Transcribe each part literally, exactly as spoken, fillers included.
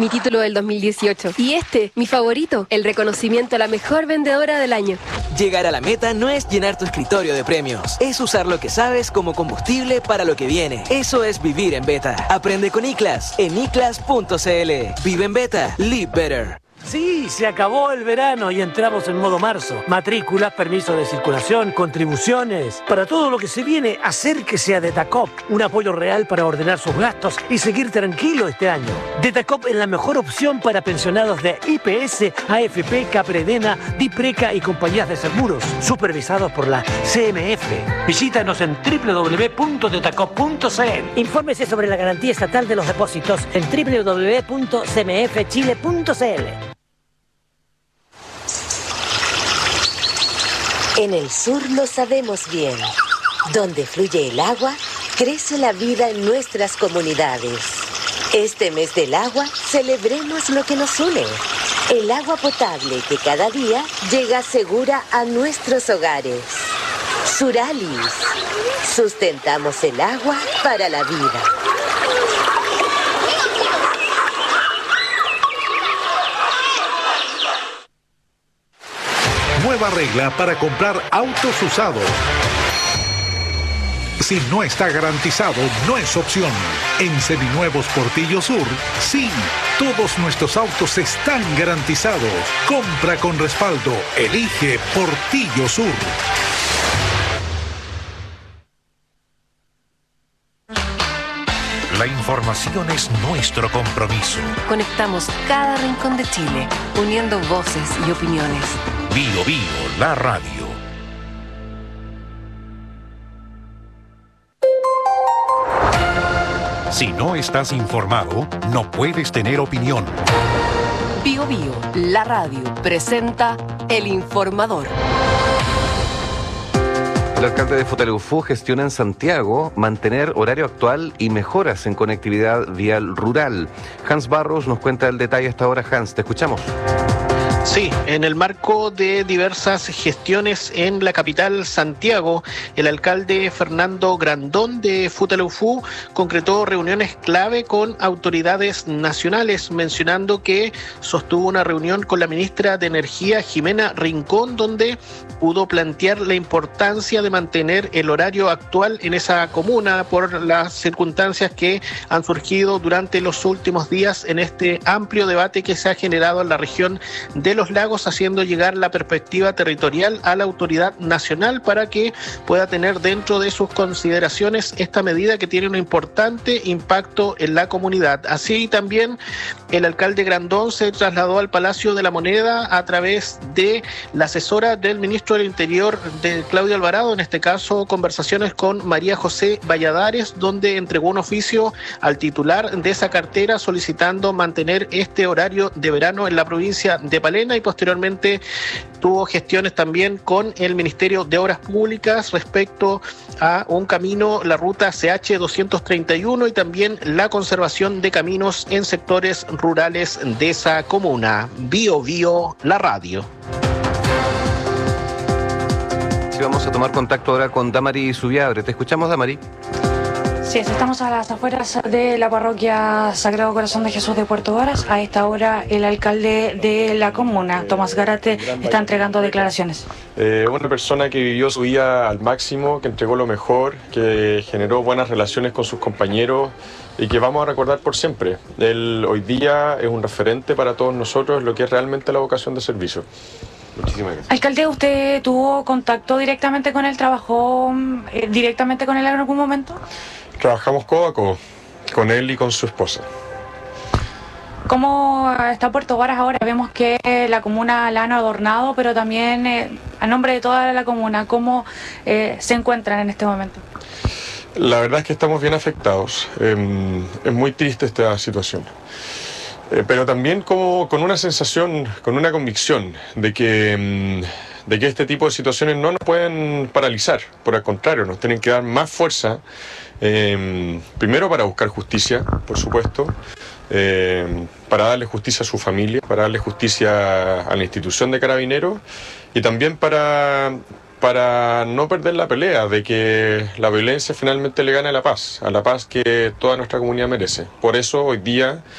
mi título del dos mil dieciocho. Y este, mi favorito, el reconocimiento a la mejor vendedora del año. Llegar a la meta no es llenar tu escritorio de premios. Es usar lo que sabes como combustible para lo que viene. Eso es vivir en beta. Aprende con iClass en i class punto c l. Vive en beta. Live better. Sí, se acabó el verano y entramos en modo marzo. Matrículas, permiso de circulación, contribuciones. Para todo lo que se viene, acérquese a Detacop. Un apoyo real para ordenar sus gastos y seguir tranquilo este año. Detacop es la mejor opción para pensionados de I P S, A F P, Capredena, Dipreca y compañías de seguros, supervisados por la C M F. Visítanos en doble u doble u doble u punto detacop punto c l. Infórmese sobre la garantía estatal de los depósitos en doble u doble u doble u punto c m f chile punto c l. En el sur lo sabemos bien. Donde fluye el agua, crece la vida en nuestras comunidades. Este mes del agua, celebremos lo que nos une. El agua potable que cada día llega segura a nuestros hogares. Suralis. Sustentamos el agua para la vida. Nueva regla para comprar autos usados. Si no está garantizado, no es opción. En Seminuevos Portillo Sur, sí, todos nuestros autos están garantizados. Compra con respaldo. Elige Portillo Sur. La información es nuestro compromiso. Conectamos cada rincón de Chile, uniendo voces y opiniones. Bio Bio, la radio. Si no estás informado, no puedes tener opinión. Bio Bio, la radio, presenta El Informador. El alcalde de Futaleufú gestiona en Santiago mantener horario actual y mejoras en conectividad vial rural. Hans Barros nos cuenta el detalle hasta ahora. Hans, te escuchamos. Sí, en el marco de diversas gestiones en la capital Santiago, el alcalde Fernando Grandón de Futaleufú concretó reuniones clave con autoridades nacionales, mencionando que sostuvo una reunión con la ministra de Energía, Jimena Rincón, donde pudo plantear la importancia de mantener el horario actual en esa comuna por las circunstancias que han surgido durante los últimos días en este amplio debate que se ha generado en la región de Los Lagos, haciendo llegar la perspectiva territorial a la autoridad nacional para que pueda tener dentro de sus consideraciones esta medida que tiene un importante impacto en la comunidad. Así también el alcalde Grandón se trasladó al Palacio de la Moneda a través de la asesora del ministro del Interior, de Claudio Alvarado, en este caso conversaciones con María José Valladares, donde entregó un oficio al titular de esa cartera solicitando mantener este horario de verano en la provincia de Palena, y posteriormente tuvo gestiones también con el Ministerio de Obras Públicas respecto a un camino, la ruta C H doscientos treinta y uno, y también la conservación de caminos en sectores rurales de esa comuna. Bio Bio, la radio. Sí, vamos a tomar contacto ahora con Damari Subiabre. Te escuchamos, Damari. Sí, estamos a las afueras de la parroquia Sagrado Corazón de Jesús de Puerto Varas. A esta hora el alcalde de la comuna, Tomás Garate, está entregando declaraciones. Eh, una persona que vivió su vida al máximo, que entregó lo mejor, que generó buenas relaciones con sus compañeros y que vamos a recordar por siempre. Él hoy día es un referente para todos nosotros, lo que es realmente la vocación de servicio. Muchísimas gracias. Alcalde, ¿usted tuvo contacto directamente con él? ¿Trabajó eh, directamente con él en algún momento? Trabajamos codo a codo, con él y con su esposa. ¿Cómo está Puerto Varas ahora? Vemos que la comuna la han adornado, pero también eh, a nombre de toda la comuna, ¿cómo eh, se encuentran en este momento? La verdad es que estamos bien afectados. Eh, es muy triste esta situación. Eh, pero también como, con una sensación, con una convicción de que, de que este tipo de situaciones no nos pueden paralizar. Por el contrario, nos tienen que dar más fuerza. Eh, primero para buscar justicia, por supuesto, eh, para darle justicia a su familia, para darle justicia a la institución de Carabineros y también para, para no perder la pelea de que la violencia finalmente le gane a la paz, a la paz que toda nuestra comunidad merece. Por eso hoy día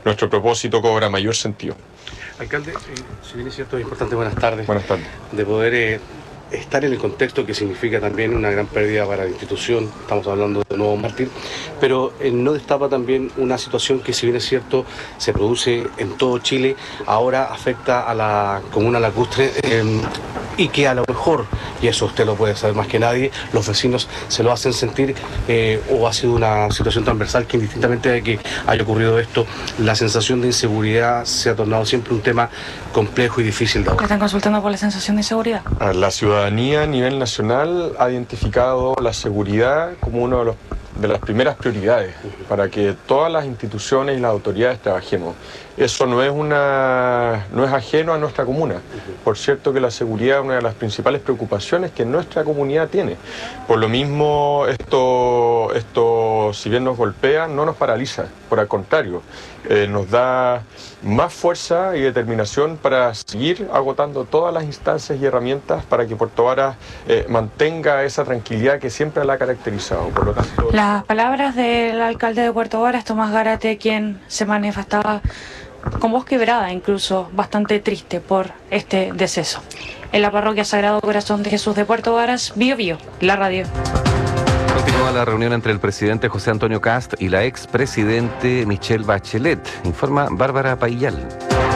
nuestro propósito cobra mayor sentido. Alcalde, eh, si bien es cierto, es importante, buenas tardes. Buenas tardes. De poder eh, estar en el contexto que significa también una gran pérdida para la institución, estamos hablando de nuevo mártir, pero eh, no destapa también una situación que, si bien es cierto, se produce en todo Chile, ahora afecta a la comuna lacustre eh, y que a lo mejor, y eso usted lo puede saber más que nadie, los vecinos se lo hacen sentir eh, o ha sido una situación transversal que, indistintamente de que haya ocurrido esto, la sensación de inseguridad se ha tornado siempre un tema complejo y difícil de ¿Le ahora. están consultando por la sensación de inseguridad? La ciudadanía a nivel nacional ha identificado la seguridad como uno de los de las primeras prioridades para que todas las instituciones y las autoridades trabajemos. Eso no es una no es ajeno a nuestra comuna. Por cierto que la seguridad es una de las principales preocupaciones que nuestra comunidad tiene. Por lo mismo, esto, esto si bien nos golpea, no nos paraliza. Por el contrario, eh, nos da más fuerza y determinación para seguir agotando todas las instancias y herramientas para que Puerto Varas eh, mantenga esa tranquilidad que siempre la ha caracterizado. Por lo tanto, Las palabras del alcalde de Puerto Varas, Tomás Gárate, quien se manifestaba con voz quebrada, incluso bastante triste por este deceso. En la parroquia Sagrado Corazón de Jesús de Puerto Varas, Bio Bio, la radio. Continúa la reunión entre el presidente José Antonio Kast y la expresidente Michelle Bachelet, informa Bárbara Paillal.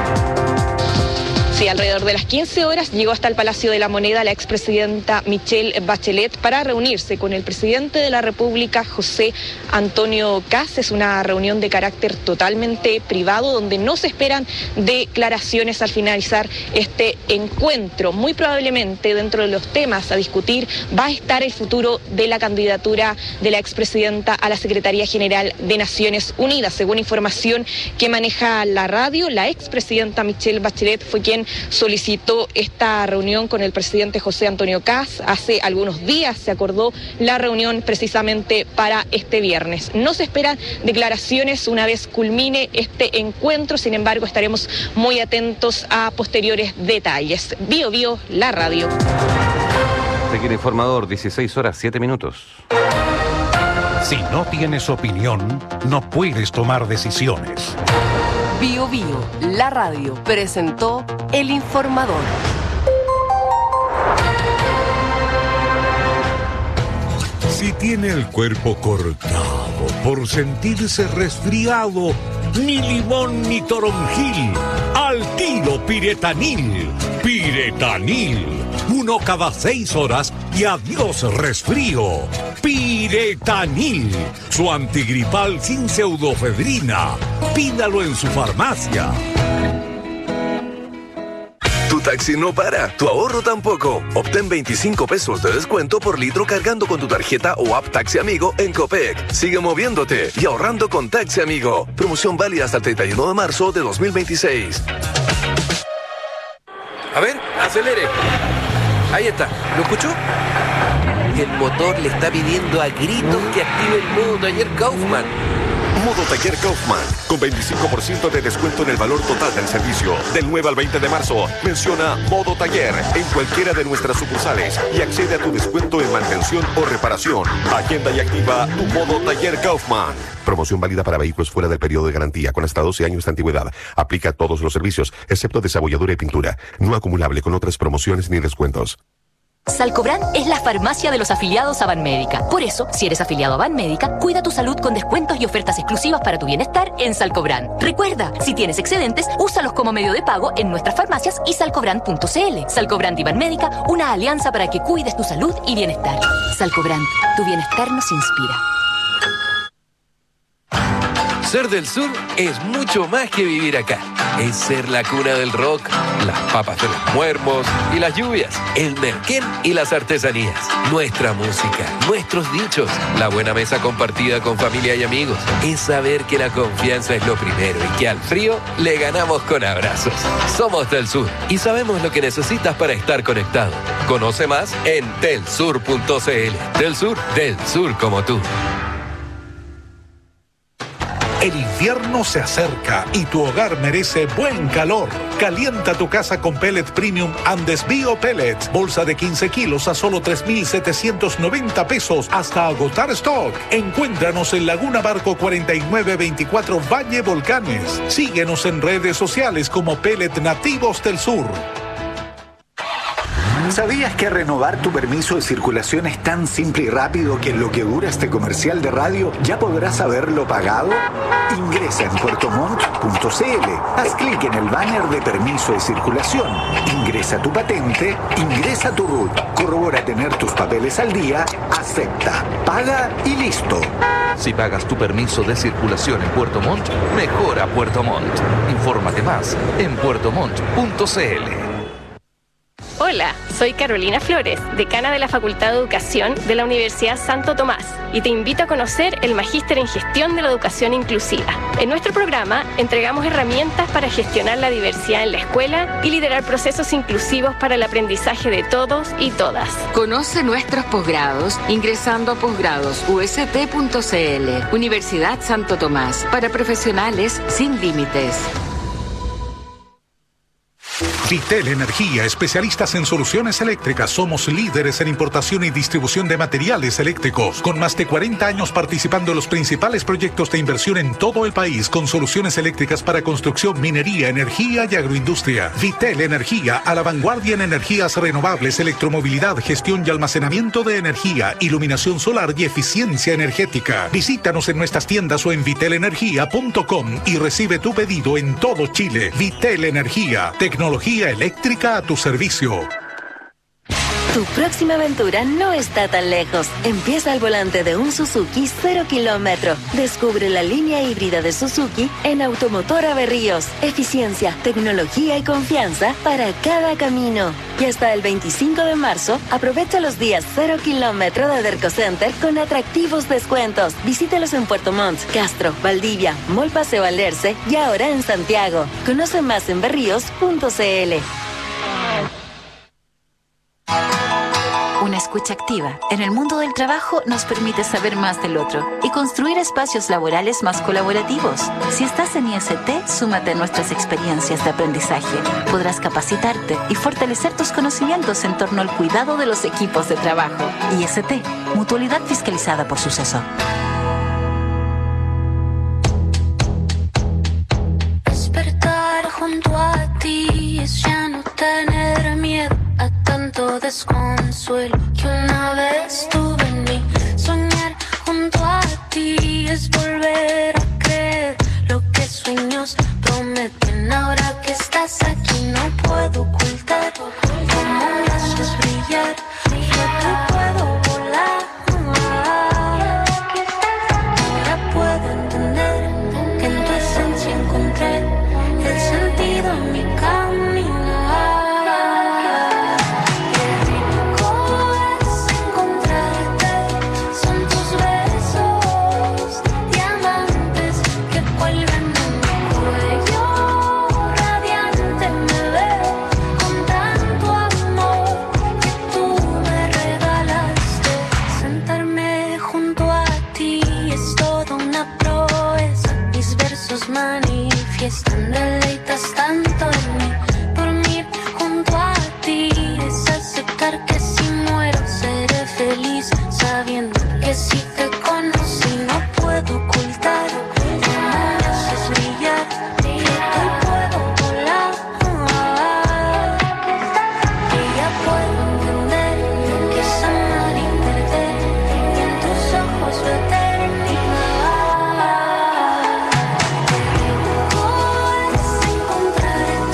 Sí, alrededor de las quince horas llegó hasta el Palacio de la Moneda la expresidenta Michelle Bachelet para reunirse con el presidente de la República, José Antonio Kast. Es una reunión de carácter totalmente privado, donde no se esperan declaraciones al finalizar este encuentro. Muy probablemente dentro de los temas a discutir va a estar el futuro de la candidatura de la expresidenta a la Secretaría General de Naciones Unidas. Según información que maneja la radio, la expresidenta Michelle Bachelet fue quien solicitó esta reunión con el presidente José Antonio Kast. Hace algunos días se acordó la reunión precisamente para este viernes. No se esperan declaraciones una vez culmine este encuentro, sin embargo estaremos muy atentos a posteriores detalles. Bio Bio, la radio. Seguir informador, dieciséis horas, siete minutos. Si no tienes opinión, no puedes tomar decisiones. Bio Bio, la radio, presentó El Informador. Si tiene el cuerpo cortado por sentirse resfriado, ni limón ni toronjil, al tiro Piretanil. Piretanil, uno cada seis horas y adiós resfrío. Piretanil, su antigripal sin pseudofedrina. Pídalo en su farmacia. Tu taxi no para, tu ahorro tampoco. Obtén veinticinco pesos de descuento por litro cargando con tu tarjeta o app Taxi Amigo en Copec. Sigue moviéndote y ahorrando con Taxi Amigo. Promoción válida hasta el treinta y uno de marzo de dos mil veintiséis. A ver, acelere. Ahí está, ¿lo escuchó? El motor le está pidiendo a gritos que active el modo taller Kaufman. Modo Taller Kaufman, con veinticinco por ciento de descuento en el valor total del servicio. Del nueve al veinte de marzo, menciona Modo Taller en cualquiera de nuestras sucursales y accede a tu descuento en mantención o reparación. Agenda y activa tu Modo Taller Kaufman. Promoción válida para vehículos fuera del periodo de garantía con hasta doce años de antigüedad. Aplica a todos los servicios, excepto desabolladura y pintura. No acumulable con otras promociones ni descuentos. Salcobran es la farmacia de los afiliados a Banmédica. Por eso, si eres afiliado a Banmédica, cuida tu salud con descuentos y ofertas exclusivas para tu bienestar en Salcobran. Recuerda, si tienes excedentes, úsalos como medio de pago en nuestras farmacias y salcobran punto cl. Salcobran y Banmédica, una alianza para que cuides tu salud y bienestar. Salcobran, tu bienestar nos inspira. Ser del sur es mucho más que vivir acá. Es ser la cuna del rock, las papas de los muermos y las lluvias, el merquén y las artesanías, nuestra música, nuestros dichos, la buena mesa compartida con familia y amigos. Es saber que la confianza es lo primero y que al frío le ganamos con abrazos. Somos del sur y sabemos lo que necesitas para estar conectado. Conoce más en telsur punto cl. Del sur, del sur como tú. El invierno se acerca y tu hogar merece buen calor. Calienta tu casa con Pellet Premium Andes Bio Pellets. Bolsa de quince kilos a solo tres mil setecientos noventa pesos hasta agotar stock. Encuéntranos en Laguna Barco cuarenta y nueve veinticuatro Valle Volcanes. Síguenos en redes sociales como Pellet Nativos del Sur. ¿Sabías que renovar tu permiso de circulación es tan simple y rápido que en lo que dura este comercial de radio ya podrás haberlo pagado? Ingresa en puertomont punto c l, haz clic en el banner de permiso de circulación, ingresa tu patente, ingresa tu R U T, corrobora tener tus papeles al día, acepta, paga y listo. Si pagas tu permiso de circulación en Puerto Montt, mejora Puerto Montt. Infórmate más en puertomont punto c l. Hola, soy Carolina Flores, decana de la Facultad de Educación de la Universidad Santo Tomás, y te invito a conocer el Magíster en Gestión de la Educación Inclusiva. En nuestro programa entregamos herramientas para gestionar la diversidad en la escuela y liderar procesos inclusivos para el aprendizaje de todos y todas. Conoce nuestros posgrados ingresando a posgrados u s t punto c l. Universidad Santo Tomás, para profesionales sin límites. Vitel Energía, especialistas en soluciones eléctricas. Somos líderes en importación y distribución de materiales eléctricos. Con más de cuarenta años participando en los principales proyectos de inversión en todo el país, con soluciones eléctricas para construcción, minería, energía y agroindustria. Vitel Energía, a la vanguardia en energías renovables, electromovilidad, gestión y almacenamiento de energía, iluminación solar y eficiencia energética. Visítanos en nuestras tiendas o en vitel energía punto com y recibe tu pedido en todo Chile. Vitel Energía, tecnología eléctrica a tu servicio. Tu próxima aventura no está tan lejos. Empieza al volante de un Suzuki cero kilómetro. Descubre la línea híbrida de Suzuki en Automotora Berríos. Eficiencia, tecnología y confianza para cada camino. Y hasta el veinticinco de marzo, aprovecha los días cero kilómetro de Derco Center con atractivos descuentos. Visítalos en Puerto Montt, Castro, Valdivia, Mall Paseo Alerce y ahora en Santiago. Conoce más en berríos punto c l. Una escucha activa en el mundo del trabajo nos permite saber más del otro y construir espacios laborales más colaborativos. Si estás en I S T, súmate a nuestras experiencias de aprendizaje. Podrás capacitarte y fortalecer tus conocimientos en torno al cuidado de los equipos de trabajo. I S T, mutualidad fiscalizada por Suceso. Despertar junto a ti es ya no tener miedo a tanto desconsuelo que una vez tuve en mí. Soñar junto a ti es volver a creer lo que sueños prometen. Ahora que estás aquí no puedo ocultar cómo me haces brillar. Yo te puedo volar. Ahora puedo entender que en tu esencia encontré el sentido en mi camino. Manifiestan, deleitas tanto en mí. Dormir junto a ti es aceptar que si muero seré feliz, sabiendo que si te conocí no puedo ocultar cómo me haces brillar. Yo te puedo volar. Y ya puedo entender que es amar y perder, y en tus ojos veo eternidad. Encontrarte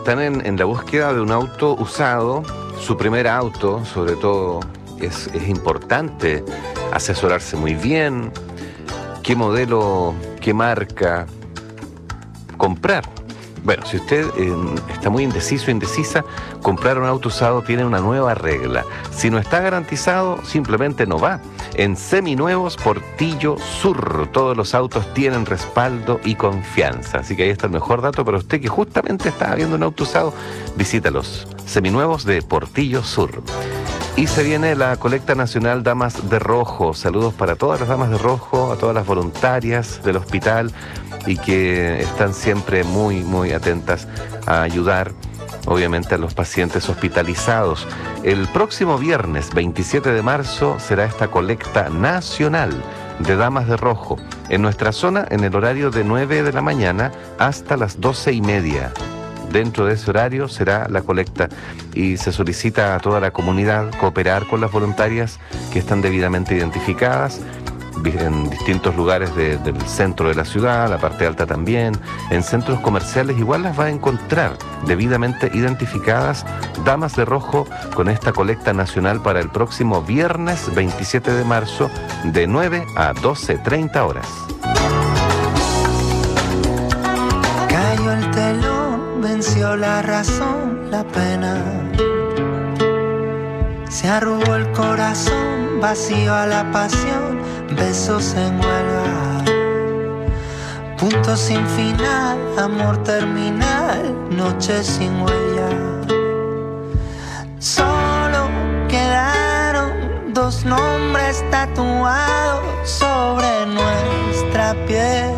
están en, en la búsqueda de un auto usado, su primer auto, sobre todo, es, es importante asesorarse muy bien, qué modelo, qué marca comprar. Bueno, si usted eh, está muy indeciso, indecisa, comprar un auto usado tiene una nueva regla. Si no está garantizado, simplemente no va. En Seminuevos Portillo Sur, todos los autos tienen respaldo y confianza. Así que ahí está el mejor dato para usted que justamente está viendo un auto usado. Visítalos. Seminuevos de Portillo Sur. Y se viene la colecta nacional Damas de Rojo. Saludos para todas las damas de rojo, a todas las voluntarias del hospital y que están siempre muy, muy atentas a ayudar, obviamente, a los pacientes hospitalizados. El próximo viernes, veintisiete de marzo, será esta colecta nacional de Damas de Rojo en nuestra zona en el horario de nueve de la mañana hasta las doce y media. Dentro de ese horario será la colecta y se solicita a toda la comunidad cooperar con las voluntarias que están debidamente identificadas en distintos lugares de, del centro de la ciudad, la parte alta también, en centros comerciales igual las va a encontrar debidamente identificadas Damas de Rojo con esta colecta nacional para el próximo viernes veintisiete de marzo de nueve a doce treinta horas. Cayó el telón, venció la razón, la pena. Se arrugó el corazón, vacío a la pasión, besos en huelga. Punto sin final, amor terminal, noche sin huella. Solo quedaron dos nombres tatuados sobre nuestra piel.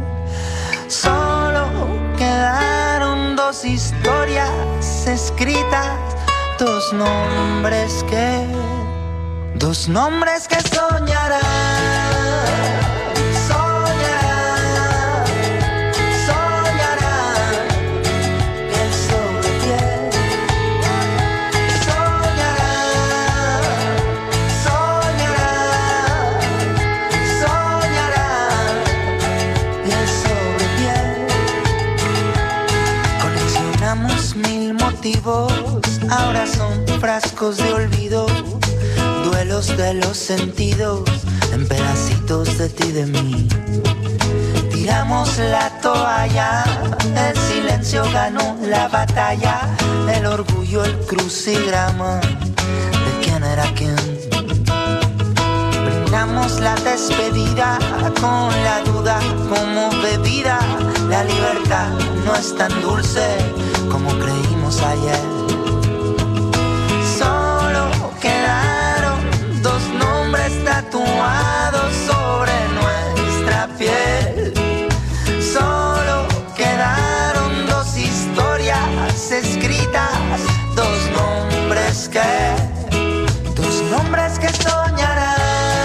Solo quedaron dos historias escritas, dos nombres que, dos nombres que soñarán, soñarán, soñarán, piel sobre piel, soñarán, soñarán, soñarán, piel sobre piel. Coleccionamos mil motivos, ahora son frascos de olvido, duelos de los sentidos, en pedacitos de ti y de mí. Tiramos la toalla, el silencio ganó la batalla, el orgullo el crucigrama de quién era quién. Brindamos la despedida con la duda como bebida, la libertad no es tan dulce como creímos ayer. Quedaron dos nombres tatuados sobre nuestra piel. Solo quedaron dos historias escritas, dos nombres que, dos nombres que soñarán.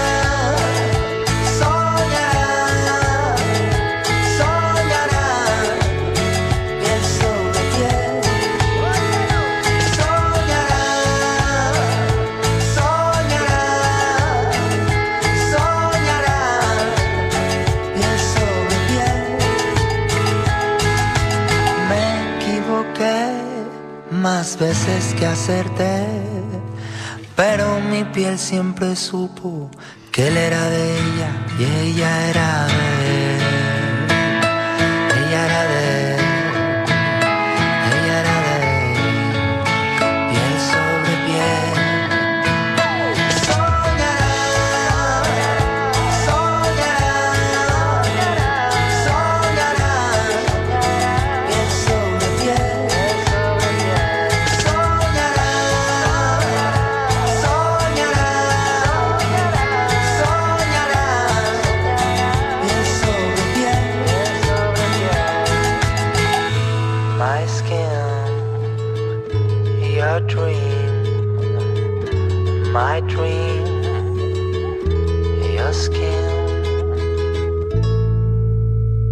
Más veces que hacerte, pero mi piel siempre supo que él era de ella y ella era de él. Ella era de él, ella era de él, piel sobre piel. Soñarán, soñarán, soñarán, piel sobre piel. My dream, your skin.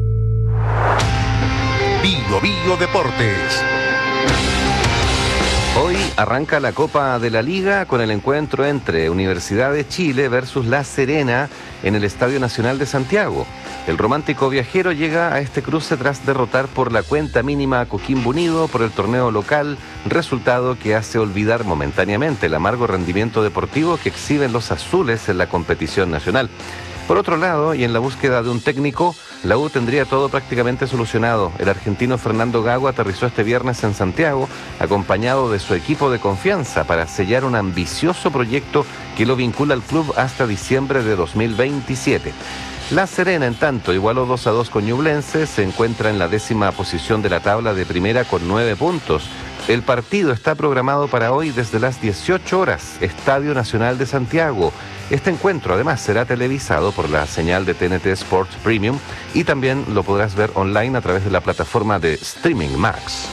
Bio Bio Deportes. Hoy arranca la Copa de la Liga con el encuentro entre Universidad de Chile versus La Serena en el Estadio Nacional de Santiago. El romántico viajero llega a este cruce tras derrotar por la cuenta mínima a Coquimbo Unido por el torneo local, resultado que hace olvidar momentáneamente el amargo rendimiento deportivo que exhiben los azules en la competición nacional. Por otro lado, y en la búsqueda de un técnico, la U tendría todo prácticamente solucionado. El argentino Fernando Gago aterrizó este viernes en Santiago, acompañado de su equipo de confianza, para sellar un ambicioso proyecto que lo vincula al club hasta diciembre de dos mil veintisiete. La Serena, en tanto, igualó dos a dos con Ñublense, se encuentra en la décima posición de la tabla de primera con nueve puntos. El partido está programado para hoy desde las dieciocho horas, Estadio Nacional de Santiago. Este encuentro además será televisado por la señal de T N T Sports Premium y también lo podrás ver online a través de la plataforma de Streaming Max.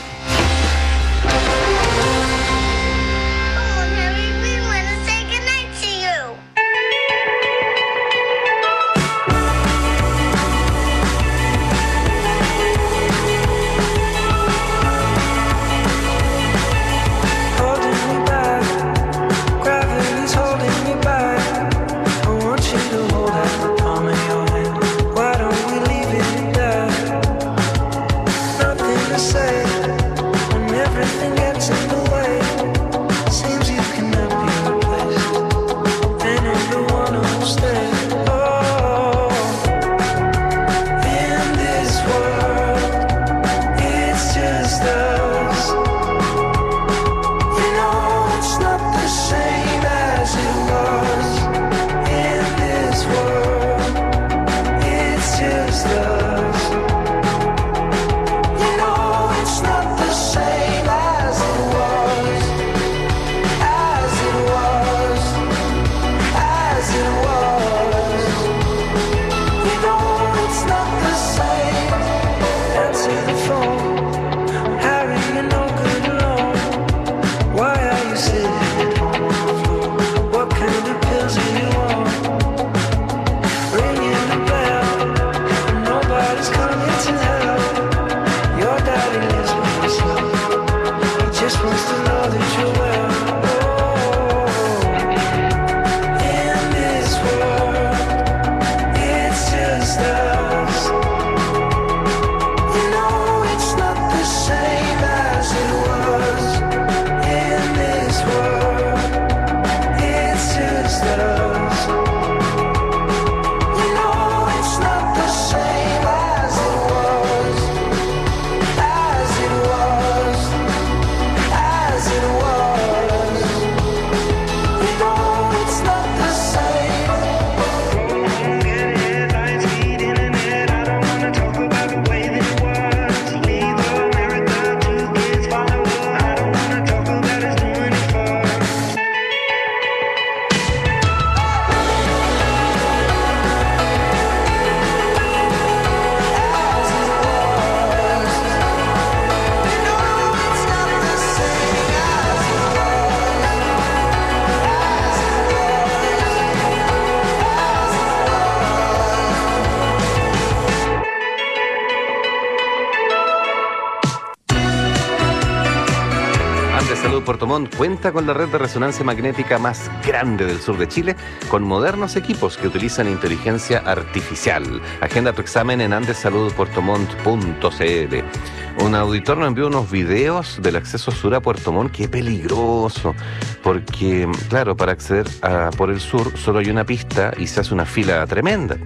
Puerto Montt cuenta con la red de resonancia magnética más grande del sur de Chile, con modernos equipos que utilizan inteligencia artificial. Agenda tu examen en andes salud puerto montt punto c l. Un auditor nos envió unos videos del acceso sur a Puerto Montt. Qué peligroso, porque, claro, para acceder a por el sur solo hay una pista y se hace una fila tremenda.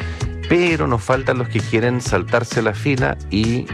Pero nos faltan los que quieren saltarse la fila y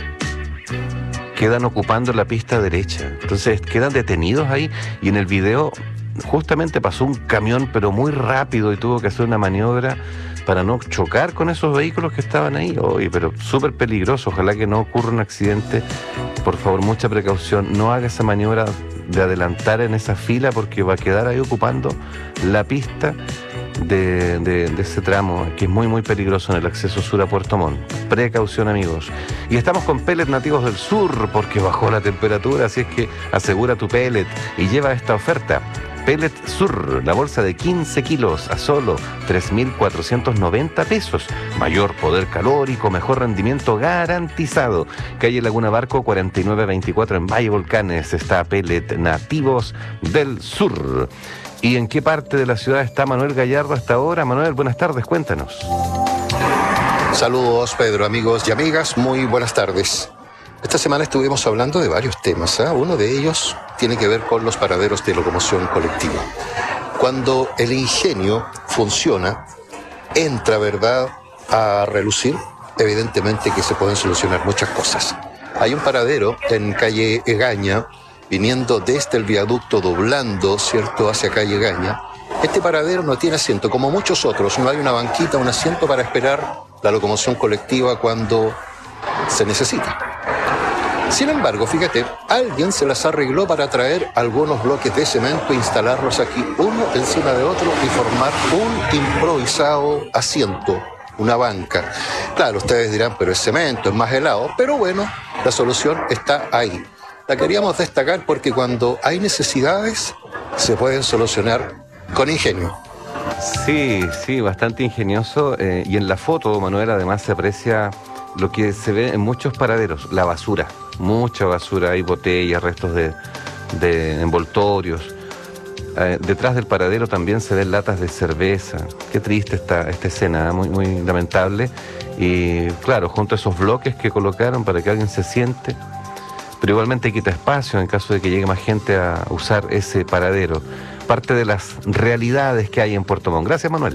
quedan ocupando la pista derecha. Entonces quedan detenidos ahí, y en el video justamente pasó un camión pero muy rápido y tuvo que hacer una maniobra para no chocar con esos vehículos que estaban ahí. Oye, pero súper peligroso, ojalá que no ocurra un accidente. Por favor, mucha precaución, no haga esa maniobra de adelantar en esa fila, porque va a quedar ahí ocupando la pista de, de, de ese tramo, que es muy muy peligroso en el acceso sur a Puerto Montt. Precaución, amigos. Y estamos con pellets nativos del sur, porque bajó la temperatura, así es que asegura tu pellet y lleva esta oferta. Pellet Sur, la bolsa de quince kilos a solo tres mil cuatrocientos noventa pesos. Mayor poder calórico, mejor rendimiento garantizado. Calle Laguna Barco cuarenta y nueve veinticuatro en Valle Volcanes está Pellet Nativos del Sur. ¿Y en qué parte de la ciudad está Manuel Gallardo hasta ahora? Manuel, buenas tardes, cuéntanos. Saludos, Pedro, amigos y amigas, muy buenas tardes. Esta semana estuvimos hablando de varios temas, ¿eh? Uno de ellos tiene que ver con los paraderos de locomoción colectiva. Cuando el ingenio funciona, entra, ¿verdad?, a relucir, evidentemente que se pueden solucionar muchas cosas. Hay un paradero en calle Egaña, viniendo desde el viaducto doblando, ¿cierto?, hacia calle Egaña. Este paradero no tiene asiento, como muchos otros. No hay una banquita, un asiento para esperar la locomoción colectiva cuando se necesita. Sin embargo, fíjate, alguien se las arregló para traer algunos bloques de cemento, instalarlos aquí uno encima de otro y formar un improvisado asiento, una banca. Claro, ustedes dirán, pero es cemento, es más helado, pero bueno, la solución está ahí. La queríamos destacar porque cuando hay necesidades se pueden solucionar con ingenio. Sí, sí, bastante ingenioso. Eh, y en la foto, Manuel, además se aprecia lo que se ve en muchos paraderos, la basura. Mucha basura, hay botellas, restos de, de envoltorios. Eh, detrás del paradero también se ven latas de cerveza. Qué triste esta, esta escena, muy, muy lamentable. Y claro, junto a esos bloques que colocaron para que alguien se siente, pero igualmente quita espacio en caso de que llegue más gente a usar ese paradero. Parte de las realidades que hay en Puerto Montt. Gracias, Manuel.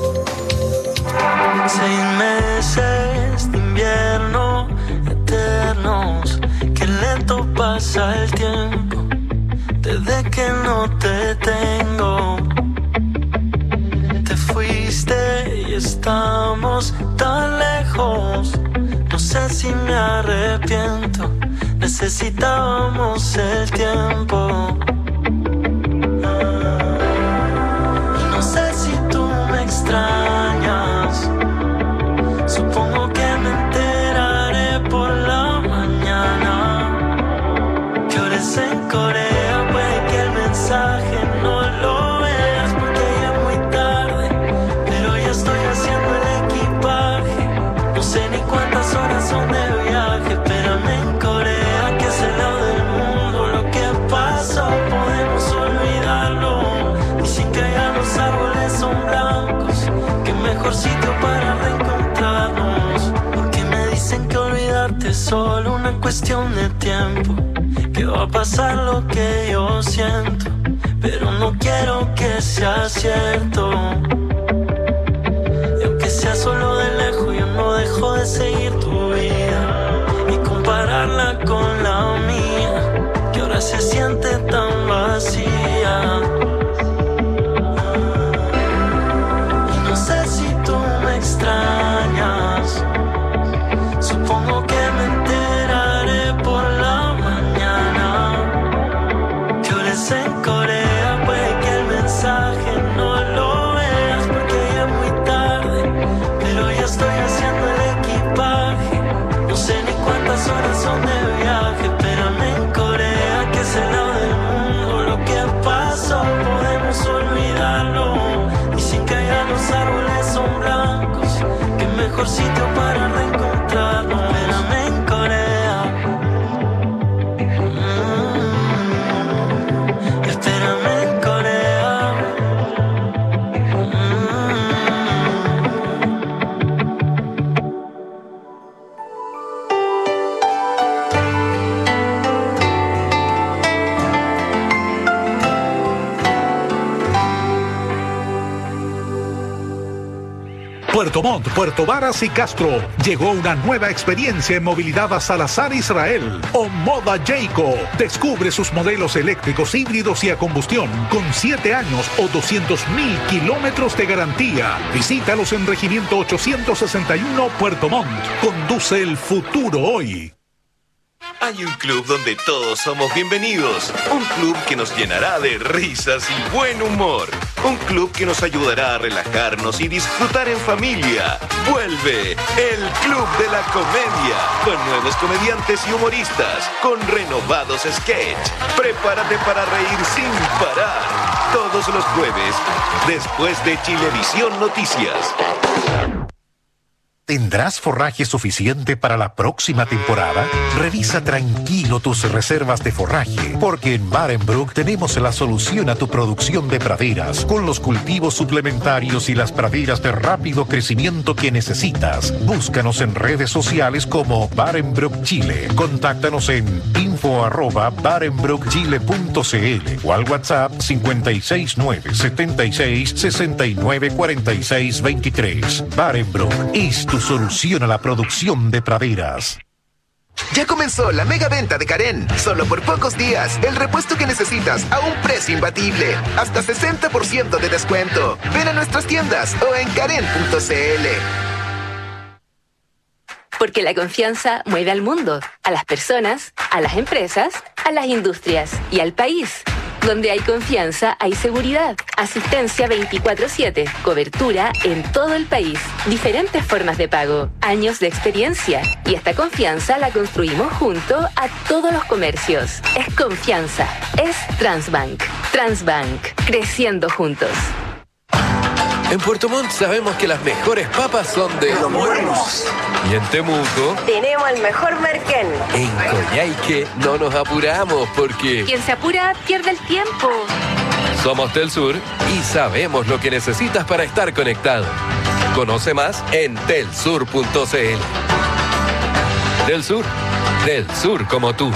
Seis meses de invierno eternos, que lento pasa el tiempo, desde que no te tengo. Te fuiste y estamos tan lejos, no sé si me arrepiento, necesitábamos el tiempo. No sé si tú me extrañas, supongo que me enteraré por la mañana. Que ahora es en Corea, puede que el mensaje no lo veas porque ya es muy tarde, pero ya estoy haciendo el equipaje. No sé ni cuántas horas son de viaje, espérame en Corea, que es el lado del mundo. Lo que pasó podemos olvidarlo, dicen que allá los árboles son blancos, que mejor sitio para reencontrarnos, porque me dicen que olvidarte es solo una cuestión de tiempo, que va a pasar lo que yo siento, pero no quiero que sea cierto. Y aunque sea solo de lejos, yo no dejo de seguir tu vida y compararla con la mía, que ahora se siente tan vacía. No sé si tú me extrañas, supongo que me enteraré por la mañana. Que ahora es en Corea, puede que el mensaje no lo veas porque ya es muy tarde, pero ya estoy haciendo el equipaje. No sé ni cuántas horas son de viaje, espérame en Corea, que es el lado del mundo. Lo que pasó podemos olvidarlo, dicen que allá los árboles son blancos, que mejor sitio para reencontrarnos. Espérame en Corea, mm, espérame en Corea, Puerto Montt, Puerto Varas y Castro. Llegó una nueva experiencia en movilidad a Salazar Israel. Omoda Jayco. Descubre sus modelos eléctricos, híbridos y a combustión con siete años o doscientos mil kilómetros de garantía. Visítalos en Regimiento ochocientos sesenta y uno, Puerto Montt. Conduce el futuro hoy. Hay un club donde todos somos bienvenidos. Un club que nos llenará de risas y buen humor. Un club que nos ayudará a relajarnos y disfrutar en familia. Vuelve el Club de la Comedia, con nuevos comediantes y humoristas, con renovados sketch. Prepárate para reír sin parar. todos los jueves, después de Chilevisión Noticias. ¿Tendrás forraje suficiente para la próxima temporada? Revisa tranquilo tus reservas de forraje, porque en Barenbrook tenemos la solución a tu producción de praderas, con los cultivos suplementarios y las praderas de rápido crecimiento que necesitas. Búscanos en redes sociales como Barenbrook Chile. Contáctanos en info arroba barenbrook chile punto cl o al WhatsApp cinco seis nueve, siete seis, seis nueve, cuatro seis dos tres. Barenbrook es tu solución a la producción de praderas. Ya comenzó la mega venta de Karen. Solo por pocos días, el repuesto que necesitas a un precio imbatible. Hasta sesenta por ciento de descuento. Ven a nuestras tiendas o en karen punto cl. Porque la confianza mueve al mundo, a las personas, a las empresas, a las industrias y al país. Donde hay confianza, hay seguridad. Asistencia veinticuatro siete. Cobertura en todo el país. Diferentes formas de pago. Años de experiencia. Y esta confianza la construimos junto a todos los comercios. Es confianza. Es Transbank. Transbank. Creciendo juntos. En Puerto Montt sabemos que las mejores papas son de Los Buenos. Y en Temuco, tenemos el mejor merquén. en Coyhaique, no nos apuramos porque Quien se apura pierde el tiempo. somos del sur y sabemos lo que necesitas para estar conectado. Conoce más en telsur punto cl. Del sur, del sur como tú.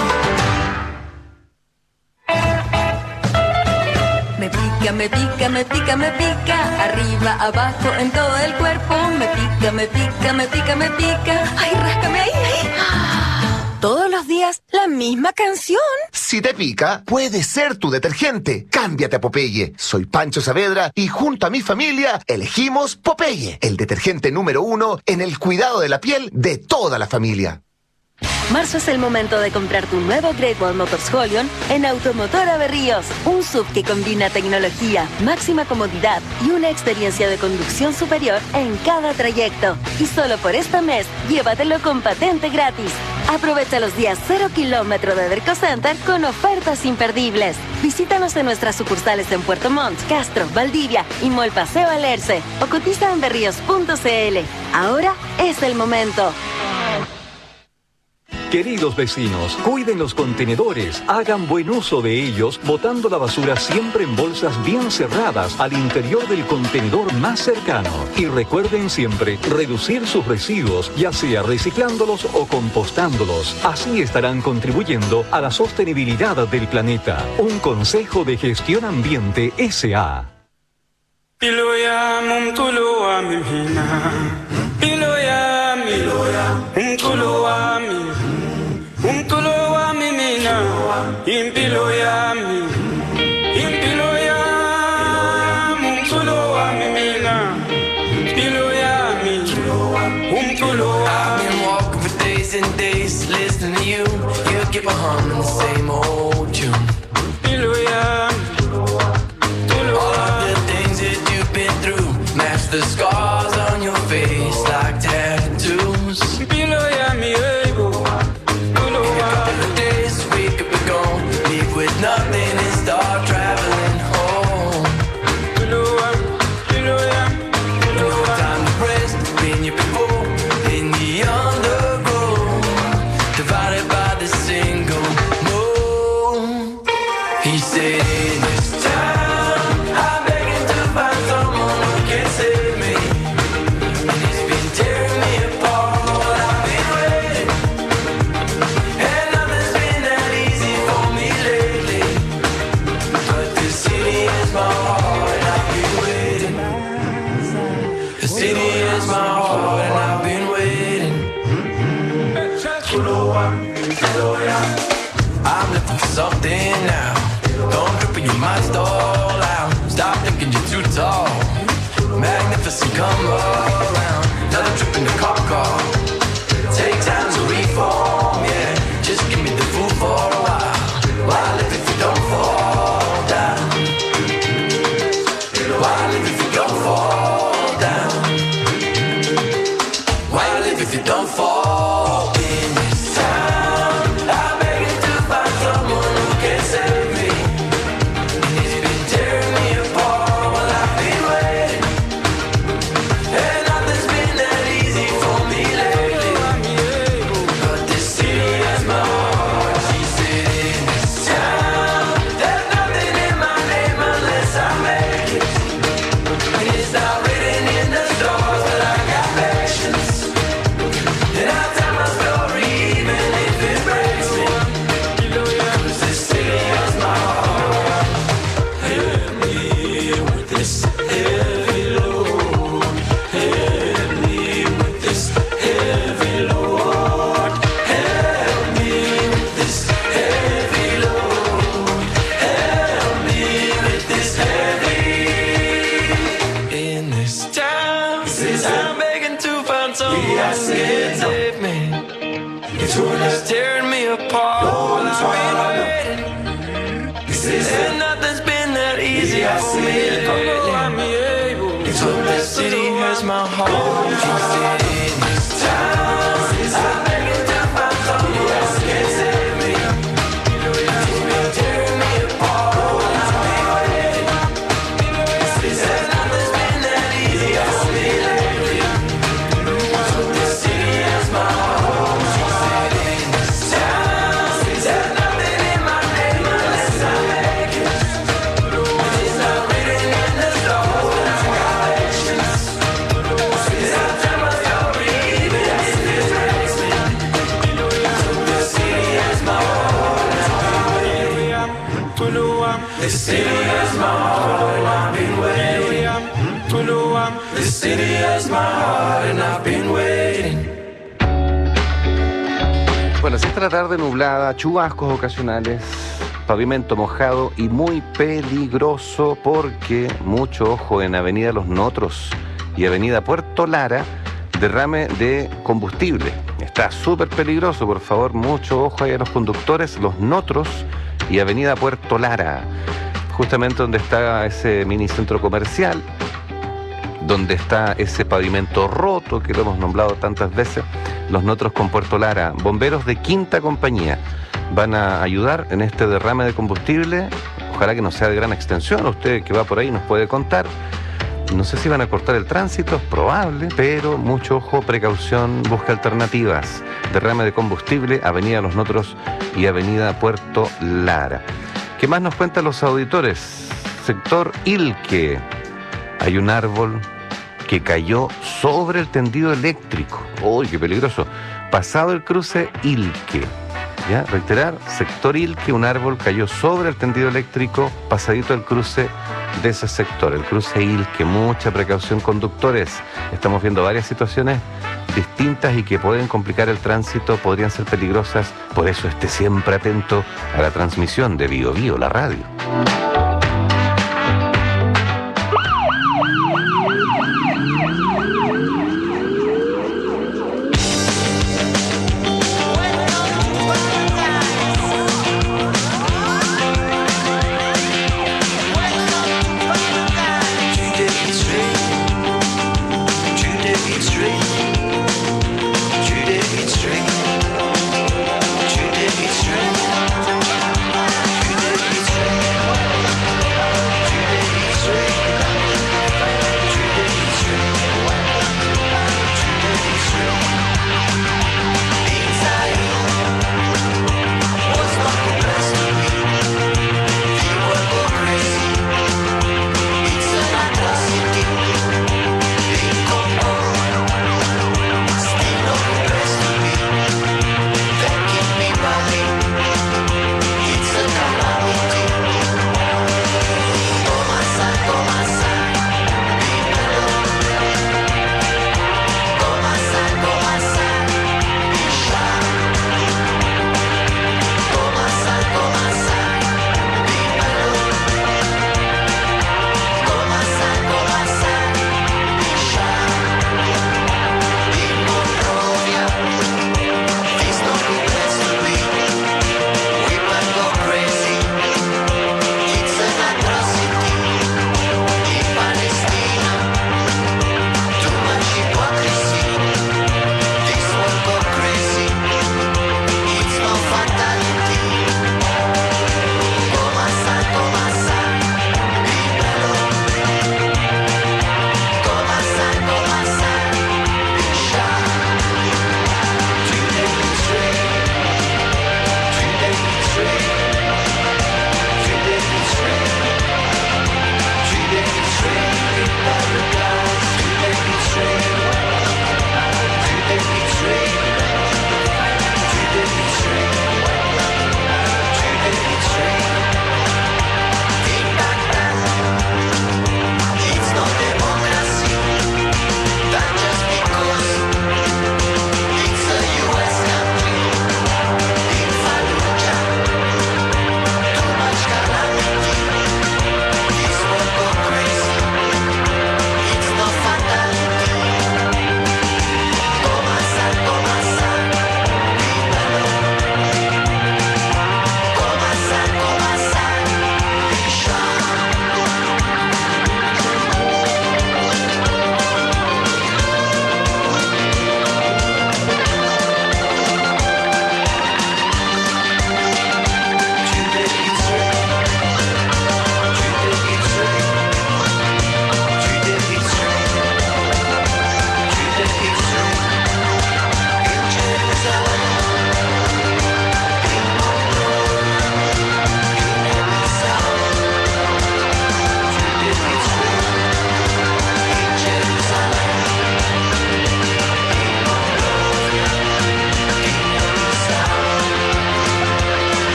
Me pica, me pica, me pica, me pica. Arriba, abajo, en todo el cuerpo. Me pica, me pica, me pica, me pica. Ay, ráscame ahí, ahí. Todos los días, la misma canción. Si te pica, puede ser tu detergente. Cámbiate a Popeye. Soy Pancho Saavedra y junto a mi familia elegimos Popeye, el detergente número uno en el cuidado de la piel de toda la familia. Marzo es el momento de comprar tu nuevo Great Wall Motors Holion en Automotora Berríos. Un S U V que combina tecnología, máxima comodidad y una experiencia de conducción superior en cada trayecto. Y solo por este mes, llévatelo con patente gratis. Aprovecha los días cero kilómetro de Derco Center con ofertas imperdibles. Visítanos en nuestras sucursales en Puerto Montt, Castro, Valdivia y Mall Paseo Alerce o cotiza en berríos punto cl. Ahora es el momento. Queridos vecinos, cuiden los contenedores, hagan buen uso de ellos, botando la basura siempre en bolsas bien cerradas al interior del contenedor más cercano. Y recuerden siempre reducir sus residuos, ya sea reciclándolos o compostándolos. Así estarán contribuyendo a la sostenibilidad del planeta. Un consejo de gestión ambiente S A Umtulo wa mimina, impilo yami, impilo yami, umtulo wa mimina, impilo yami, umtulo wa. I've been walking for days and days, listening to you. You keep on humming the same old tune. Impilo yami, all of the things that you've been through match the scars on your face like tattoos. Impilo yami, hey bo. Nothing and start traveling home. No time to rest, been here before, in the undergrowth, divided by the single moon. He said, in this town, I'm begging to find someone who can save me. And it's been tearing me apart, I've been waiting, and nothing's been that easy for me lately. The city is my heart and I've been waiting. The city is my heart and I've been waiting. I'm looking for something now. Don't trip in your mind, stall out. Stop thinking you're too tall. Magnificent, come around. Another trip in the cop car. Take time to reform, yeah. Just give me the food for a while. Why live if you don't fall down? Why live if you don't fall down? Why live if you don't fall in this town? I'm begging to find someone who can save me. And it's been terrible. this heavy load. Help me with this heavy load. Help me with this heavy load. Help me with this heavy. In this town, I'm begging to find someone who can save me. It's tearing me apart. While I've been waiting, and nothing's been that easy for me lately. So the city has my heart. In this town, I'm begging to find someone who can save me. It's tearing me apart. While I've been waiting, and nothing's been that easy for me lately. So the city has my heart. The city has my heart and I've been waiting. The city has my heart and I've been waiting. Bueno, así está la tarde nublada, chubascos ocasionales, pavimento mojado y muy peligroso porque mucho ojo en Avenida Los Notros y Avenida Puerto Lara, derrame de combustible. Está súper peligroso, por favor, mucho ojo ahí a los conductores, Los Notros y Avenida Puerto Lara, justamente donde está ese mini centro comercial, donde está ese pavimento roto que lo hemos nombrado tantas veces, Los Notros con Puerto Lara. Bomberos de Quinta Compañía van a ayudar en este derrame de combustible. Ojalá que no sea de gran extensión. Usted que va por ahí nos puede contar. No sé si van a cortar el tránsito, es probable, pero mucho ojo, precaución, busca alternativas. Derrame de combustible, Avenida Los Notros y Avenida Puerto Lara. ¿Qué más nos cuentan los auditores? Sector Ilque. Hay un árbol que cayó sobre el tendido eléctrico. ¡Uy, qué peligroso! Pasado el cruce Ilque. ¿Ya? Reiterar, sector Ilque, un árbol cayó sobre el tendido eléctrico, pasadito el cruce de ese sector, el cruce Ilque. Mucha precaución, conductores. Estamos viendo varias situaciones distintas y que pueden complicar el tránsito, podrían ser peligrosas. Por eso esté siempre atento a la transmisión de Bio Bio, la radio.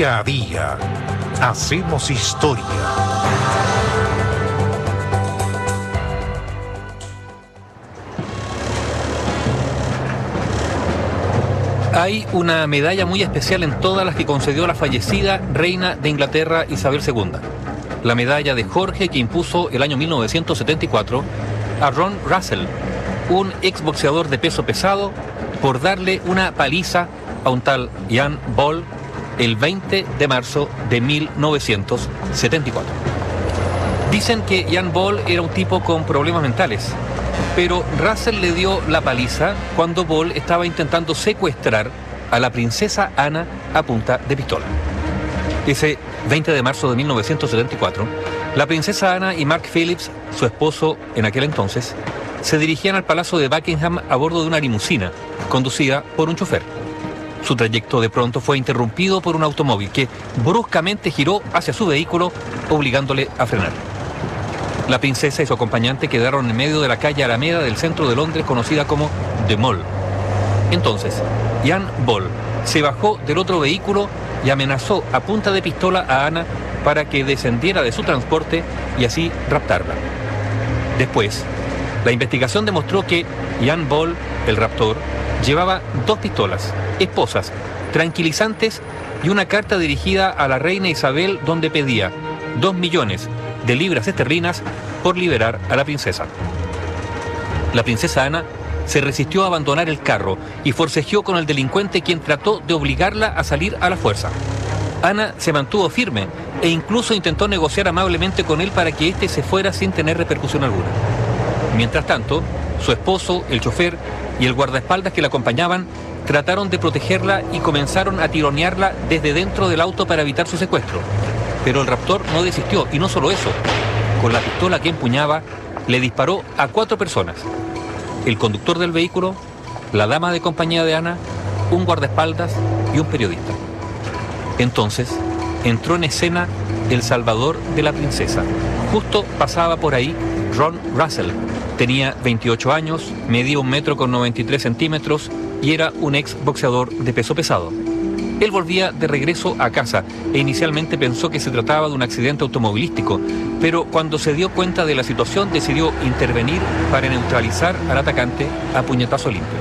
Día a día hacemos historia. Hay una medalla muy especial en todas las que concedió la fallecida reina de Inglaterra Isabel segunda. La medalla de Jorge que impuso el año mil novecientos setenta y cuatro a Ron Russell, un exboxeador de peso pesado, por darle una paliza a un tal Ian Ball el veinte de marzo de mil novecientos setenta y cuatro. Dicen que Ian Ball era un tipo con problemas mentales, pero Russell le dio la paliza cuando Ball estaba intentando secuestrar a la princesa Ana a punta de pistola. Ese veinte de marzo de mil novecientos setenta y cuatro, la princesa Ana y Mark Phillips, su esposo en aquel entonces, se dirigían al Palacio de Buckingham a bordo de una limusina conducida por un chofer. Su trayecto de pronto fue interrumpido por un automóvil que bruscamente giró hacia su vehículo, obligándole a frenar. La princesa y su acompañante quedaron en medio de la calle Alameda del centro de Londres, conocida como The Mall. Entonces, Ian Ball se bajó del otro vehículo y amenazó a punta de pistola a Ana para que descendiera de su transporte y así raptarla. Después, la investigación demostró que Ian Ball, el raptor, llevaba dos pistolas, esposas, tranquilizantes y una carta dirigida a la reina Isabel donde pedía dos millones de libras esterlinas por liberar a la princesa. La princesa Ana se resistió a abandonar el carro y forcejeó con el delincuente, quien trató de obligarla a salir a la fuerza. Ana se mantuvo firme e incluso intentó negociar amablemente con él para que éste se fuera sin tener repercusión alguna. Mientras tanto, su esposo, el chofer y el guardaespaldas que la acompañaban trataron de protegerla y comenzaron a tironearla desde dentro del auto para evitar su secuestro. Pero el raptor no desistió, y no solo eso, con la pistola que empuñaba le disparó a cuatro personas: el conductor del vehículo, la dama de compañía de Ana, un guardaespaldas y un periodista. Entonces entró en escena el salvador de la princesa. Justo pasaba por ahí Ron Russell. Tenía veintiocho años, medía un metro con noventa y tres centímetros y era un ex boxeador de peso pesado. Él volvía de regreso a casa e inicialmente pensó que se trataba de un accidente automovilístico, pero cuando se dio cuenta de la situación decidió intervenir para neutralizar al atacante a puñetazo limpio.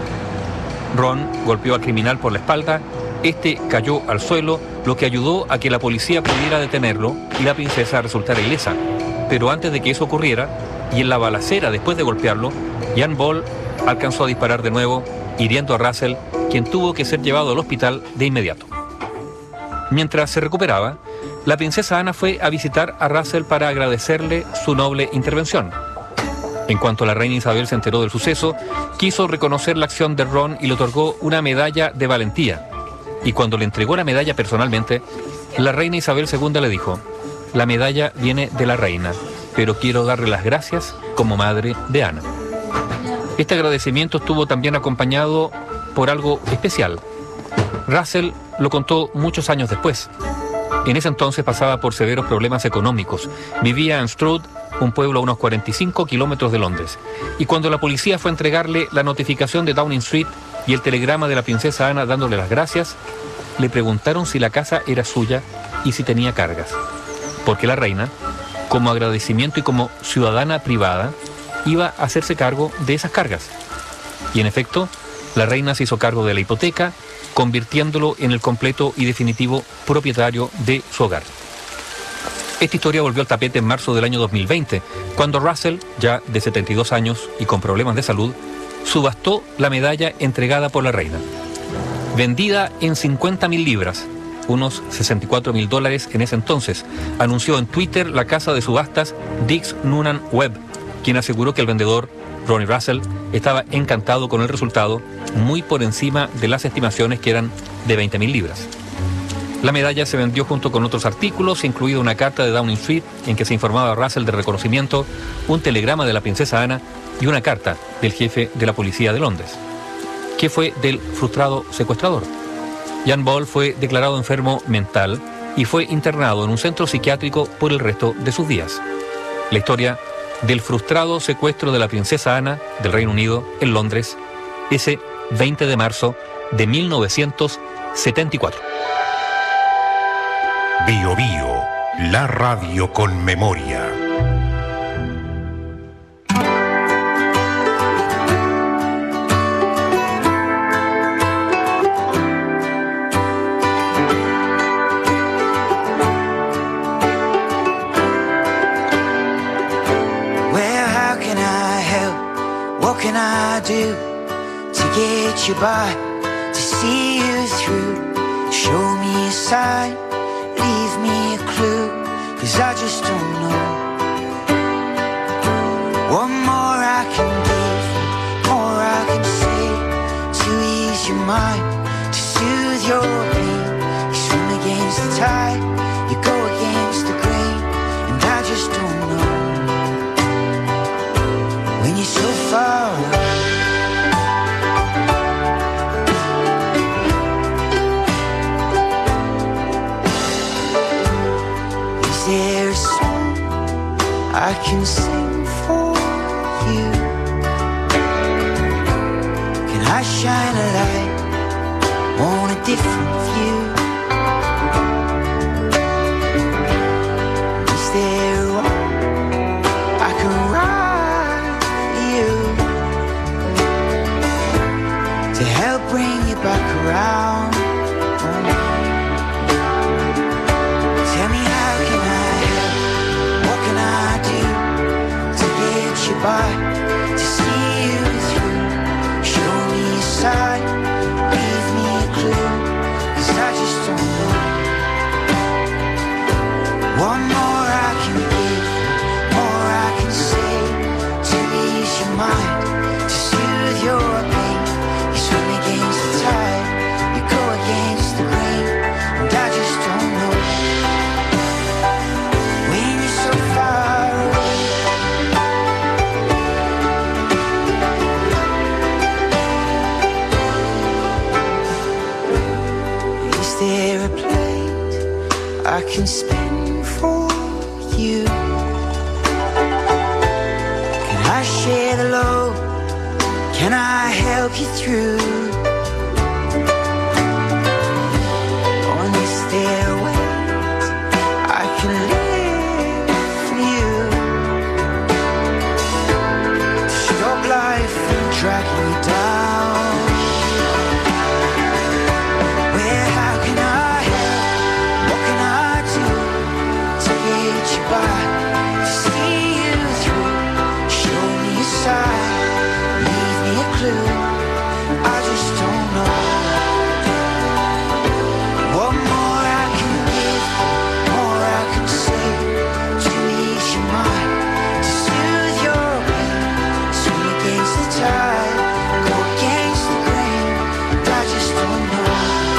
Ron golpeó al criminal por la espalda, este cayó al suelo, lo que ayudó a que la policía pudiera detenerlo y la princesa resultara ilesa. Pero antes de que eso ocurriera, y en la balacera después de golpearlo, Ian Ball alcanzó a disparar de nuevo, hiriendo a Russell, quien tuvo que ser llevado al hospital de inmediato. Mientras se recuperaba, la princesa Ana fue a visitar a Russell para agradecerle su noble intervención. En cuanto la reina Isabel se enteró del suceso, quiso reconocer la acción de Ron y le otorgó una medalla de valentía. Y cuando le entregó la medalla personalmente, la reina Isabel segunda le dijo: la medalla viene de la reina, pero quiero darle las gracias como madre de Ana. Este agradecimiento estuvo también acompañado por algo especial. Russell lo contó muchos años después. En ese entonces pasaba por severos problemas económicos. Vivía en Stroud, un pueblo a unos cuarenta y cinco kilómetros de Londres. Y cuando la policía fue a entregarle la notificación de Downing Street y el telegrama de la princesa Ana dándole las gracias, le preguntaron si la casa era suya y si tenía cargas. Porque la reina, como agradecimiento y como ciudadana privada, iba a hacerse cargo de esas cargas. Y en efecto, la reina se hizo cargo de la hipoteca, convirtiéndolo en el completo y definitivo propietario de su hogar. Esta historia volvió al tapete en marzo del año dos mil veinte, cuando Russell, ya de setenta y dos años y con problemas de salud, subastó la medalla entregada por la reina. Vendida en cincuenta mil libras, unos sesenta y cuatro mil dólares en ese entonces, anunció en Twitter la casa de subastas Dix Noonan Webb, quien aseguró que el vendedor, Ronnie Russell, estaba encantado con el resultado, muy por encima de las estimaciones que eran de veinte mil libras. La medalla se vendió junto con otros artículos, incluida una carta de Downing Street en que se informaba a Russell de reconocimiento, un telegrama de la princesa Ana y una carta del jefe de la policía de Londres. ¿Qué fue del frustrado secuestrador? Ian Ball fue declarado enfermo mental y fue internado en un centro psiquiátrico por el resto de sus días. La historia del frustrado secuestro de la princesa Ana del Reino Unido en Londres, ese veinte de marzo de mil novecientos setenta y cuatro. Bio Bio, la radio con memoria. Can I do to get you by, to see you through? Show me a sign, leave me a clue, 'cause I just don't know. What more I can give, more I can say, to ease your mind, to soothe your pain. You swim against the tide, you go against the grain, and I just don't know. When you're so far away, is there a song I can sing for you? Can I shine a light on a different view? Is there a one I can write you to help bring you back around? Tell me, how can I help? What can I do to get you by, to see you through? Show me a sign, leave me a clue, 'cause I just don't know. One more I can give, more I can say, to ease your mind, to soothe your pain. You swim against the tide, you go against the grain, and I just don't know. When you're so far away, is there a place I can spin for you? Can I share the load? Can I help you through? Or is there a way I can live for you? To stop life from dragging you down. Well, how can I help? What can I do to get you by, to see you through? Show me a sign, leave me a clue, I just don't know. What more I can give, more I can say, to ease your mind, to soothe your pain. Swim against the tide, go against the grain, and I just don't know.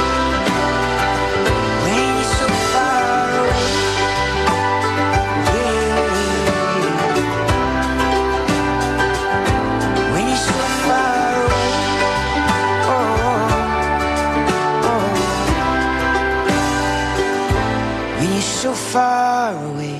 When you're so far away, yeah. When you're so far away, oh, oh. When you're so far away.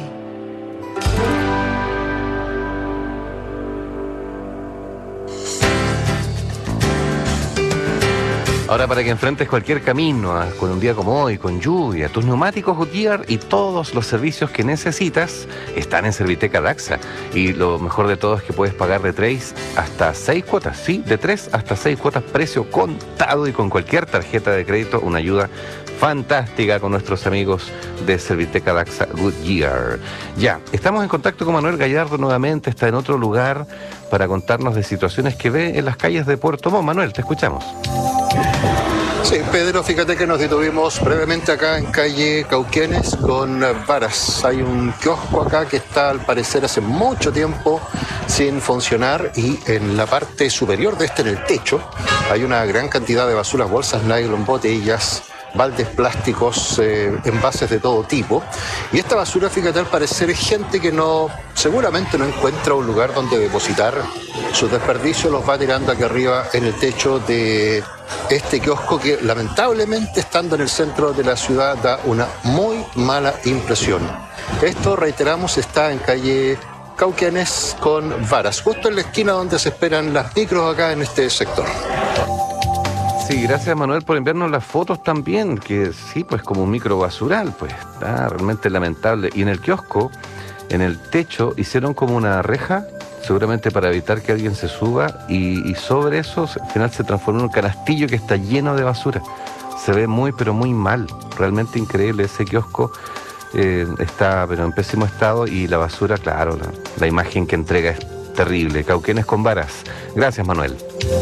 Ahora, para que enfrentes cualquier camino, ah, con un día como hoy, con lluvia, tus neumáticos Goodyear y todos los servicios que necesitas están en Serviteca Daxa. Y lo mejor de todo es que puedes pagar de tres hasta seis cuotas, sí, de tres hasta seis cuotas, precio contado y con cualquier tarjeta de crédito, una ayuda fantástica con nuestros amigos de Serviteca Daxa Goodyear. Ya, estamos en contacto con Manuel Gallardo nuevamente, está en otro lugar para contarnos de situaciones que ve en las calles de Puerto Montt. Manuel, te escuchamos. Sí, Pedro, fíjate que nos detuvimos brevemente acá en calle Cauquenes con Varas. Hay un kiosco acá que está al parecer hace mucho tiempo sin funcionar y en la parte superior de este, en el techo, hay una gran cantidad de basuras, bolsas, nylon, botellas, baldes plásticos, eh, envases de todo tipo. Y esta basura, fíjate, al parecer es gente que no, seguramente no encuentra un lugar donde depositar sus desperdicios, los va tirando aquí arriba en el techo de este kiosco que lamentablemente, estando en el centro de la ciudad, da una muy mala impresión. Esto, reiteramos, está en calle Cauquenes con Varas, justo en la esquina donde se esperan las micros acá en este sector. Sí, gracias Manuel por enviarnos las fotos también, que sí, pues como un micro basural, pues está realmente lamentable. Y en el kiosco, en el techo, hicieron como una reja, seguramente para evitar que alguien se suba, y, y sobre eso al final se transformó en un canastillo que está lleno de basura. Se ve muy, pero muy mal, realmente increíble. Ese kiosco eh, está pero en pésimo estado y la basura, claro, la, la imagen que entrega es terrible. Cauquenes con varas. Gracias Manuel.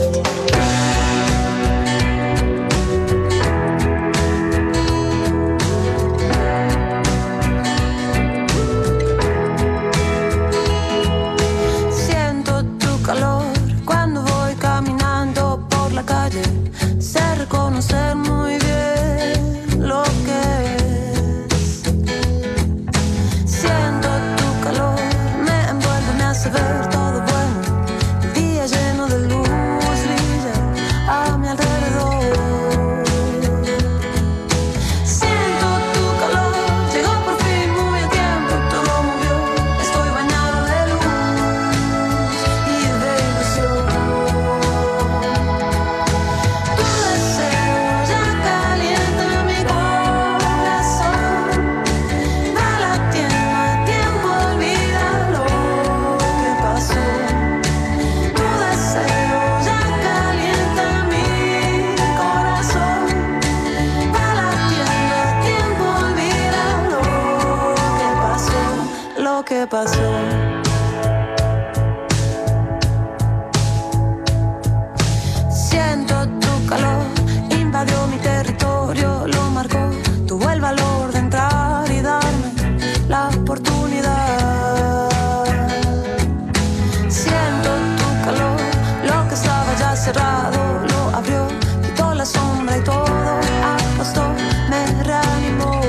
¿Qué pasó? Siento tu calor, invadió mi territorio, lo marcó, tuvo el valor de entrar y darme la oportunidad. Siento tu calor, lo que estaba ya cerrado, lo abrió, quitó la sombra y todo apostó, me reanimó.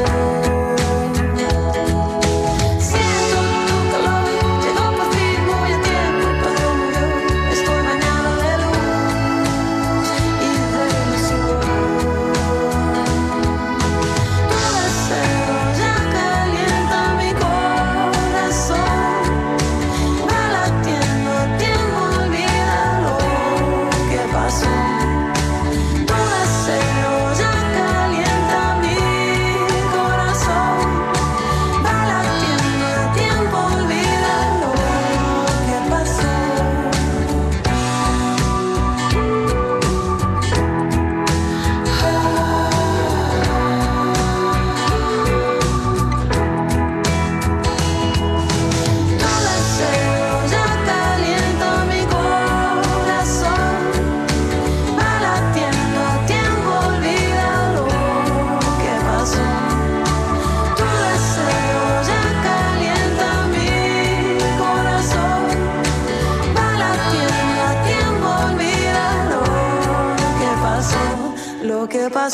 ¿Qué pasó?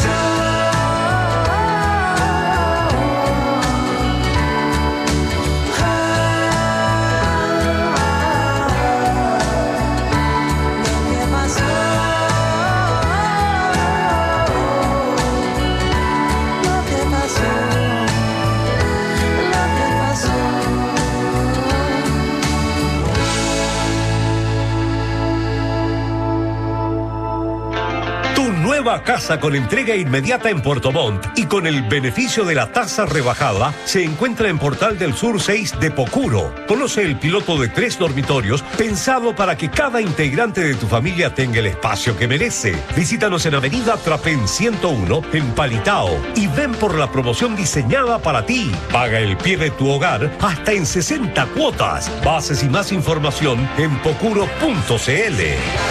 Nueva casa con entrega inmediata en Puerto Montt y con el beneficio de la tasa rebajada se encuentra en Portal del Sur seis de Pocuro. Conoce el piloto de tres dormitorios pensado para que cada integrante de tu familia tenga el espacio que merece. Visítanos en Avenida Trapén ciento uno en Palitao y ven por la promoción diseñada para ti. Paga el pie de tu hogar hasta en sesenta cuotas. Bases y más información en pocuro punto cl.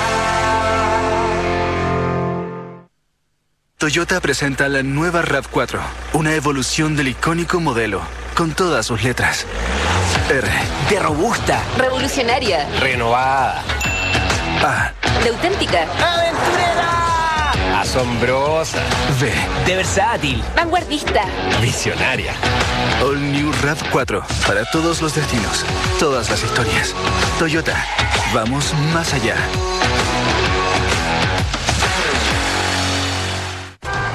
Toyota presenta la nueva RAV cuatro, una evolución del icónico modelo, con todas sus letras. R. De robusta. Revolucionaria. Renovada. A. De auténtica. Aventurera. Asombrosa. V. De versátil. Vanguardista. Visionaria. All New RAV cuatro, para todos los destinos, todas las historias. Toyota, vamos más allá. Hola a todos.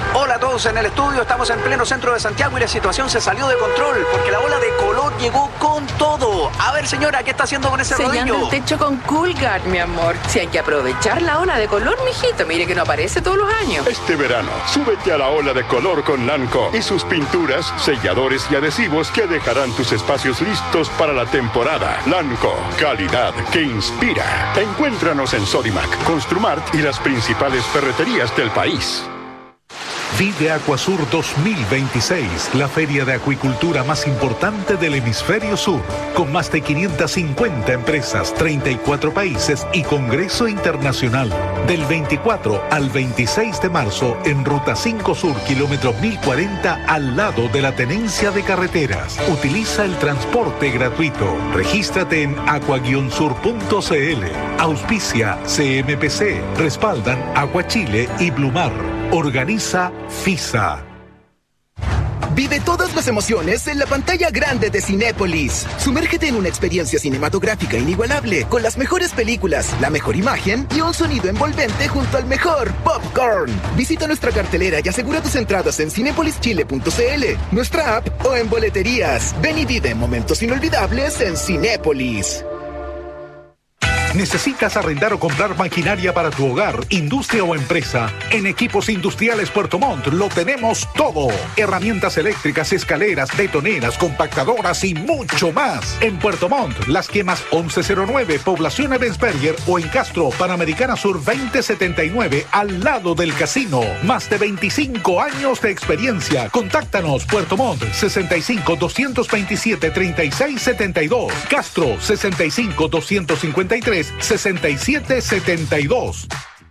todos en el estudio. Estamos en pleno centro de Santiago y la situación se salió de control porque la ola de color llegó con todo. A ver, señora, ¿qué está haciendo con ese Sellando rodillo? el techo con Coolguard, mi amor. Si hay que aprovechar la ola de color, mijito. Mire que no aparece todos los años. Este verano, súbete a la ola de color con Lanco y sus pinturas, selladores y adhesivos que dejarán tus espacios listos para la temporada. Lanco, calidad que inspira. Encuéntranos en Sodimac, Construmart y las principales ferreterías del país. Vive Acuasur dos mil veintiséis, la feria de acuicultura más importante del hemisferio sur, con más de quinientas cincuenta empresas, treinta y cuatro países y congreso internacional. Del veinticuatro al veintiséis de marzo en Ruta cinco Sur, kilómetro mil cuarenta, al lado de la Tenencia de Carreteras. Utiliza el transporte gratuito. Regístrate en aqua guion sur punto c l. Auspicia C M P C. Respaldan Agua Chile y Blumar. Organiza FISA. Vive todas las emociones en la pantalla grande de Cinépolis. Sumérgete en una experiencia cinematográfica inigualable, con las mejores películas, la mejor imagen y un sonido envolvente junto al mejor popcorn. Visita nuestra cartelera y asegura tus entradas en cinepolis chile punto c l, nuestra app o en boleterías. Ven y vive momentos inolvidables en Cinépolis. ¿Necesitas arrendar o comprar maquinaria para tu hogar, industria o empresa? En Equipos Industriales Puerto Montt lo tenemos todo. Herramientas eléctricas, escaleras, betoneras, compactadoras y mucho más. En Puerto Montt, Las Quemas once cero nueve, Población Ebensberger, o en Castro, Panamericana Sur veinte setenta y nueve, al lado del casino. Más de veinticinco años de experiencia. Contáctanos, Puerto Montt, sesenta y cinco, doscientos veintisiete, treinta y seis setenta y dos. Castro, sesenta y cinco, doscientos cincuenta y tres, sesenta y siete setenta y dos.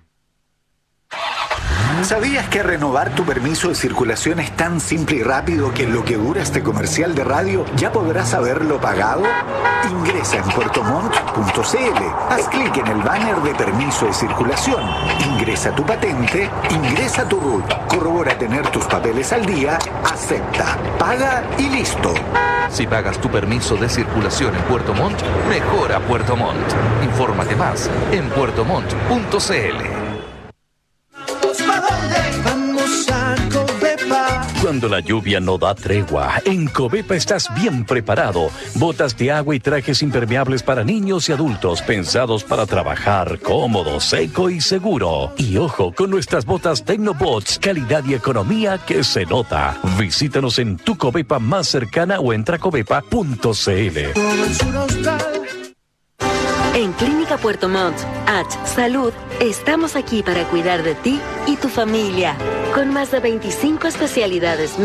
¿Sabías que renovar tu permiso de circulación es tan simple y rápido que en lo que dura este comercial de radio ya podrás haberlo pagado? Ingresa en puerto montt punto c l, haz clic en el banner de permiso de circulación, ingresa tu patente, ingresa tu R U T, corrobora tener tus papeles al día, acepta, paga y listo. Si pagas tu permiso de circulación en Puerto Montt, mejora Puerto Montt. Infórmate más en puerto montt punto c l. Cuando la lluvia no da tregua, en Covepa estás bien preparado. Botas de agua y trajes impermeables para niños y adultos, pensados para trabajar cómodo, seco y seguro. Y ojo, con nuestras botas Tecnobots, calidad y economía que se nota. Visítanos en tu Covepa más cercana o entra a covepa punto c l. En Clínica Puerto Montt, H Salud, estamos aquí para cuidar de ti y tu familia, con más de veinticinco especialidades